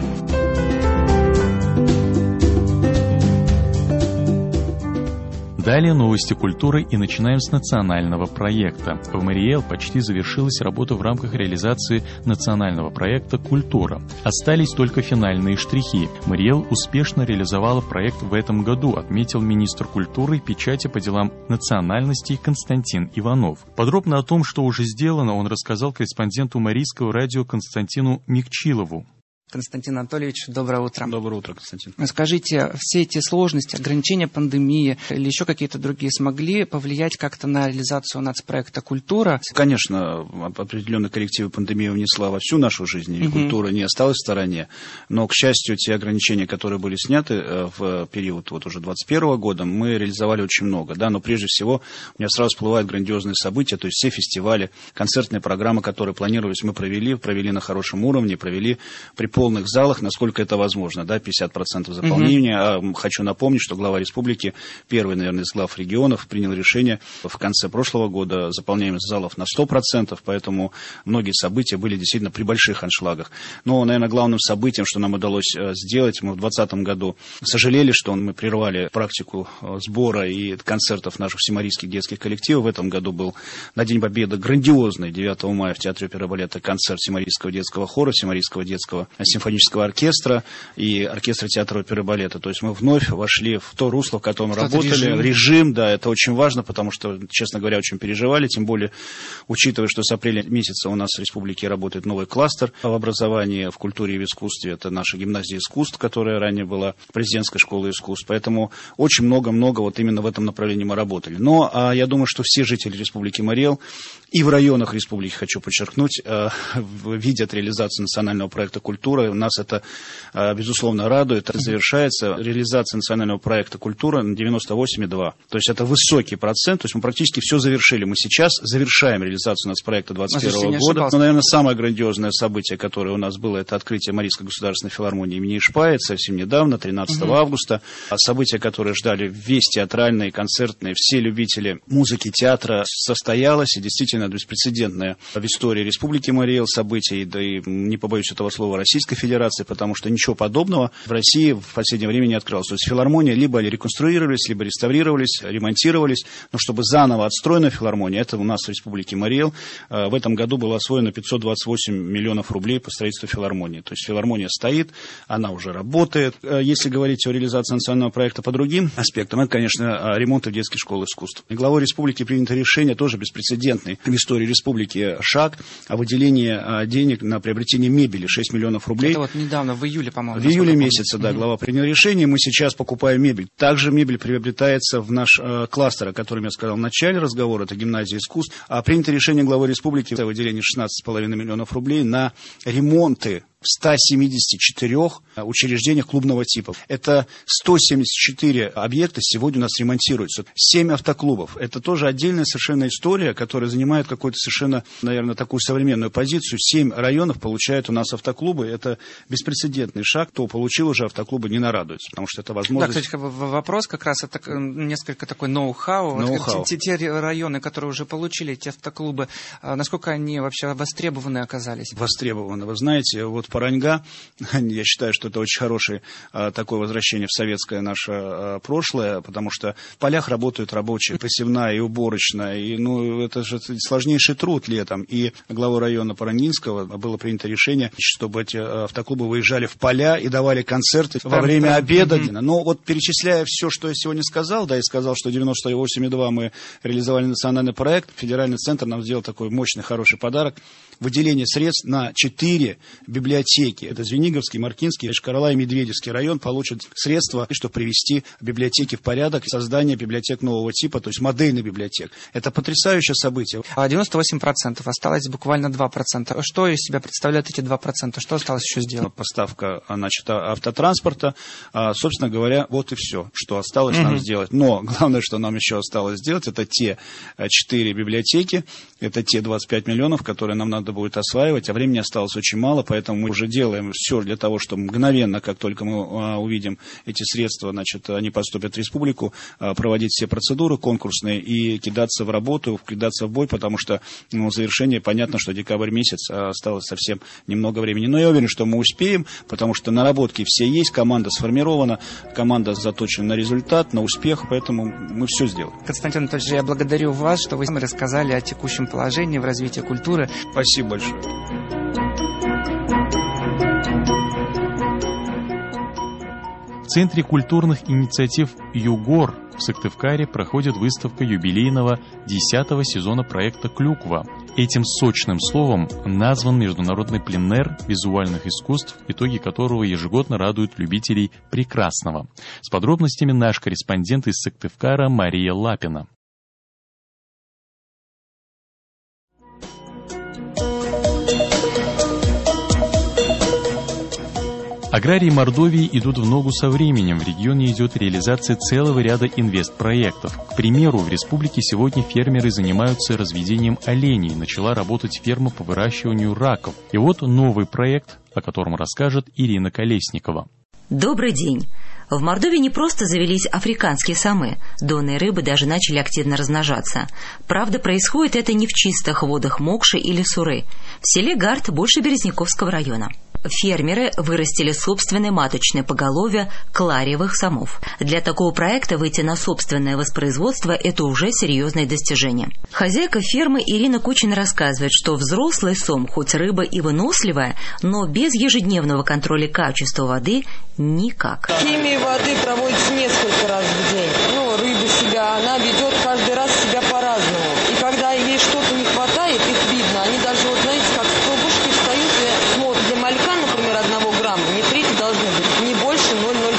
Далее новости культуры, и начинаем с национального проекта. В Мариэл почти завершилась работа в рамках реализации национального проекта «Культура». Остались только финальные штрихи. Мариэл успешно реализовала проект в этом году, отметил министр культуры и печати по делам национальностей Константин Иванов. Подробно о том, что уже сделано, он рассказал корреспонденту Марийского радио Константину Микчилову. Константин Анатольевич, доброе утро. Доброе утро, Константин. Скажите, все эти сложности, ограничения пандемии или еще какие-то другие смогли повлиять как-то на реализацию нацпроекта «Культура»? Конечно, определенные коррективы пандемия внесла во всю нашу жизнь, и культура не осталась в стороне. Но, к счастью, те ограничения, которые были сняты в период уже 2021 года, мы реализовали очень много. Да? Но прежде всего у меня сразу всплывают грандиозные события, то есть все фестивали, концертные программы, которые планировались, мы провели на хорошем уровне, провели при полных залах, насколько это возможно, да, 50% заполнения. А хочу напомнить, что глава республики, первый, наверное, из глав регионов, принял решение в конце прошлого года заполняемость залов на 100%, поэтому многие события были действительно при больших аншлагах. Но, наверное, главным событием, что нам удалось сделать, мы в 2020 году сожалели, что мы прервали практику сбора и концертов наших всемарийских детских коллективов. В этом году был на День Победы грандиозный 9 мая в Театре оперы и балета концерт Всемарийского детского хора, Всемарийского детского симфонического оркестра и оркестра театра оперы и балета. То есть мы вновь вошли в то русло, в котором работали. Режим, да, это очень важно, потому что, честно говоря, очень переживали, тем более, учитывая, что с апреля месяца у нас в республике работает новый кластер в образовании, в культуре и в искусстве. Это наша гимназия искусств, которая ранее была президентской школой искусств. Поэтому очень много-много вот именно в этом направлении мы работали. Но я думаю, что все жители республики Мариэл и в районах республики, хочу подчеркнуть, видят реализацию национального проекта «Культура». Нас это, безусловно, радует. Завершается реализация национального проекта «Культура» на 98,2. То есть это высокий процент. То есть мы практически все завершили. Мы сейчас завершаем реализацию нацпроекта 2021 года. Но, наверное, самое грандиозное событие, которое у нас было, это открытие Марийской государственной филармонии имени Ишпая совсем недавно, 13 августа. События, которые ждали весь театральные, концертные, все любители музыки, театра, состоялось. И действительно беспрецедентное в истории Республики Мариэл событие, да и не побоюсь этого слова, Российской Федерации, потому что ничего подобного в России в последнее время не открылось. То есть филармония либо реконструировались, либо реставрировались, ремонтировались, но чтобы заново отстроена филармония, это у нас в Республике Мариэл в этом году было освоено 528 миллионов рублей по строительству филармонии. То есть филармония стоит, она уже работает. Если говорить о реализации национального проекта по другим аспектам, это, конечно, ремонт детских школ искусств. И главой республики принято решение, тоже беспрецедентный в истории республики шаг, о выделении денег на приобретение мебели, 6 миллионов рублей рублей. Это вот недавно, в июле, по-моему. В июле месяце, да, глава принял решение. Мы сейчас покупаем мебель. Также мебель приобретается в наш кластер, о котором я сказал в начале разговора, это гимназия искусств. А принято решение главы республики о выделении 16,5 миллионов рублей на ремонты в 174 учреждениях клубного типа. Это 174 объекта сегодня у нас ремонтируются. 7 автоклубов. Это тоже отдельная совершенно история, которая занимает какую-то совершенно, наверное, такую современную позицию. 7 районов получают у нас автоклубы. Это беспрецедентный шаг. Кто получил уже автоклубы, не нарадуется, потому что это возможность... Да, кстати, вопрос как раз, это несколько такой ноу-хау. Вот, те районы, которые уже получили эти автоклубы, насколько они вообще востребованы оказались? Востребованы. Вы знаете, вот Параньга, я считаю, что это очень хорошее такое возвращение в советское наше прошлое, потому что в полях работают рабочие, посевная и уборочная, и, это же сложнейший труд летом. И главой района Парангинского было принято решение, чтобы эти автоклубы выезжали в поля и давали концерты во время обеда. Но вот перечисляя все, что я сегодня сказал, и сказал, что 98,2 мы реализовали национальный проект, федеральный центр нам сделал такой мощный, хороший подарок. Выделение средств на 4 библиотеки. Это Звениговский, Маркинский, Шкарала и Медведевский район получат средства, чтобы привести библиотеки в порядок, создание библиотек нового типа, то есть модельных библиотек. Это потрясающее событие. 98%, осталось буквально 2%. Что из себя представляют эти 2%? Что осталось еще сделать? Поставка, автотранспорта. Собственно говоря, вот и все, что осталось нам сделать. Но главное, что нам еще осталось сделать, это те 4 библиотеки, это те 25 миллионов, которые нам надо будет осваивать, а времени осталось очень мало, поэтому мы уже делаем все для того, чтобы мгновенно, как только мы увидим эти средства, они поступят в республику, проводить все процедуры конкурсные и кидаться в работу, кидаться в бой, потому что завершение, понятно, что декабрь месяц, осталось совсем немного времени. Но я уверен, что мы успеем, потому что наработки все есть, команда сформирована, команда заточена на результат, на успех, поэтому мы все сделаем. Константин Анатольевич, я благодарю вас, что вы рассказали о текущем положении в развитии культуры. Спасибо большое. В Центре культурных инициатив «Югор» в Сыктывкаре проходит выставка юбилейного 10-го сезона проекта «Клюква». Этим сочным словом назван международный пленэр визуальных искусств, итоги которого ежегодно радуют любителей прекрасного. С подробностями наш корреспондент из Сыктывкара Мария Лапина. Аграрии Мордовии идут в ногу со временем. В регионе идет реализация целого ряда инвестпроектов. К примеру, в республике сегодня фермеры занимаются разведением оленей. Начала работать ферма по выращиванию раков. И вот новый проект, о котором расскажет Ирина Колесникова. Добрый день. В Мордовии не просто завелись африканские самы, донные рыбы даже начали активно размножаться. Правда, происходит это не в чистых водах Мокши или Суры. В селе Гарт больше Березняковского района. Фермеры вырастили собственное маточное поголовье клариевых самов. Для такого проекта выйти на собственное воспроизводство – это уже серьезное достижение. Хозяйка фермы Ирина Кучин рассказывает, что взрослый сом, хоть рыба и выносливая, но без ежедневного контроля качества воды никак. Химия воды проводится несколько раз в день. Рыба себя, она ведет каждый раз себя по-разному. И когда ей что-то не хватает, их видно. Они даже, знаете, как с трубушки встают и смотрят. Для малька, например, 1 грамма, нитрите должны быть не больше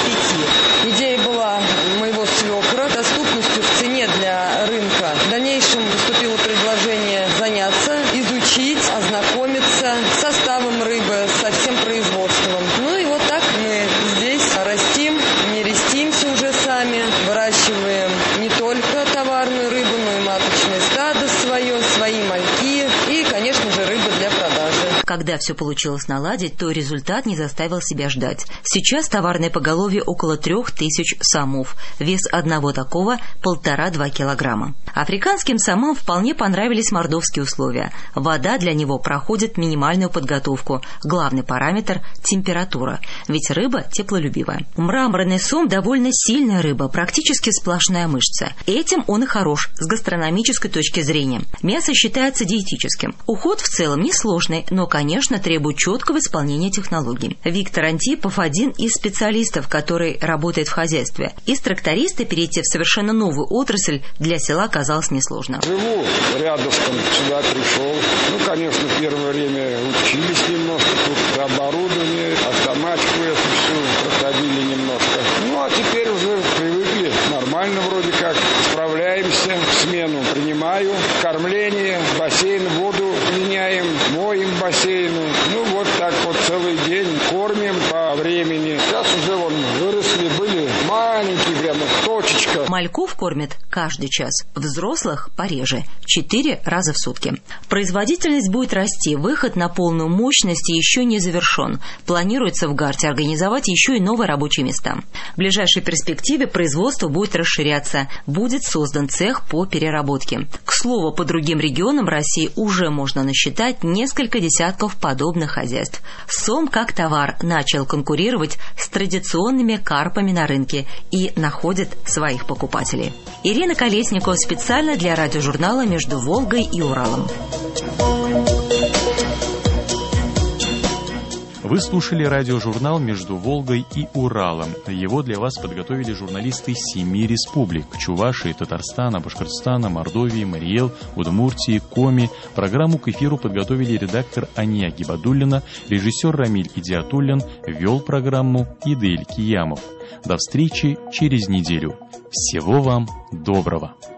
0,05. Идея была моего свекра доступностью в цене для рынка. В дальнейшем поступило предложение заняться, изучить, ознакомиться с составом рыбы, со всем производством. И вот так мы здесь растим, не рестимся уже сами, выращиваем не только товарную рыбу, но и маточное стадо свое, свои мальки и, конечно же, рыбу для продажи. Когда все получилось наладить, то результат не заставил себя ждать. Сейчас товарное поголовье около 3000 самов. Вес одного такого 1,5-2 килограмма. Африканским самам вполне понравились мордовские условия. Вода для него проходит минимальную подготовку. Главный параметр – температура. Ведь рыба теплолюбивая. Мраморный сом довольно сильная рыба, практически сплошная мышца. Этим он и хорош с гастрономической точки зрения. Мясо считается диетическим. Уход в целом несложный, но, конечно, конечно, требует четкого исполнения технологий. Виктор Антипов – один из специалистов, который работает в хозяйстве. Из тракториста перейти в совершенно новую отрасль для села оказалось несложно. Живу рядом, сюда пришел. Конечно, первое время учились немножко, тут оборудование, автоматику эту всю проходили немножко. А теперь уже привыкли, нормально вроде как, справляемся, смену принимаю, кормление, бассейн, воду меняем, моем бассейны. Вот так вот целый день кормим по времени. Сейчас уже выросли, были маленькие, прямо точечка. Мальков кормят каждый час, взрослых пореже, 4 раза в сутки. Производительность будет расти, выход на полную мощность еще не завершен. Планируется в Гарте организовать еще и новые рабочие места. В ближайшей перспективе производство будет расширяться, будет создан цех по переработке. К слову, по другим регионам России уже можно насчитать несколько десятков подобных хозяйств. Сом как товар начал конкурировать с традиционными карпами на рынке и находит своих покупателей. Ирина Колесникова специально для радиожурнала «Между Волгой и Уралом». Вы слушали радиожурнал «Между Волгой и Уралом». Его для вас подготовили журналисты 7 республик – Чувашии, Татарстана, Башкортостана, Мордовии, Мариэл, Удмуртии, Коми. Программу к эфиру подготовили редактор Ания Гибадуллина, режиссер Рамиль Идиатуллин, вел программу Идель Киямов. До встречи через неделю. Всего вам доброго.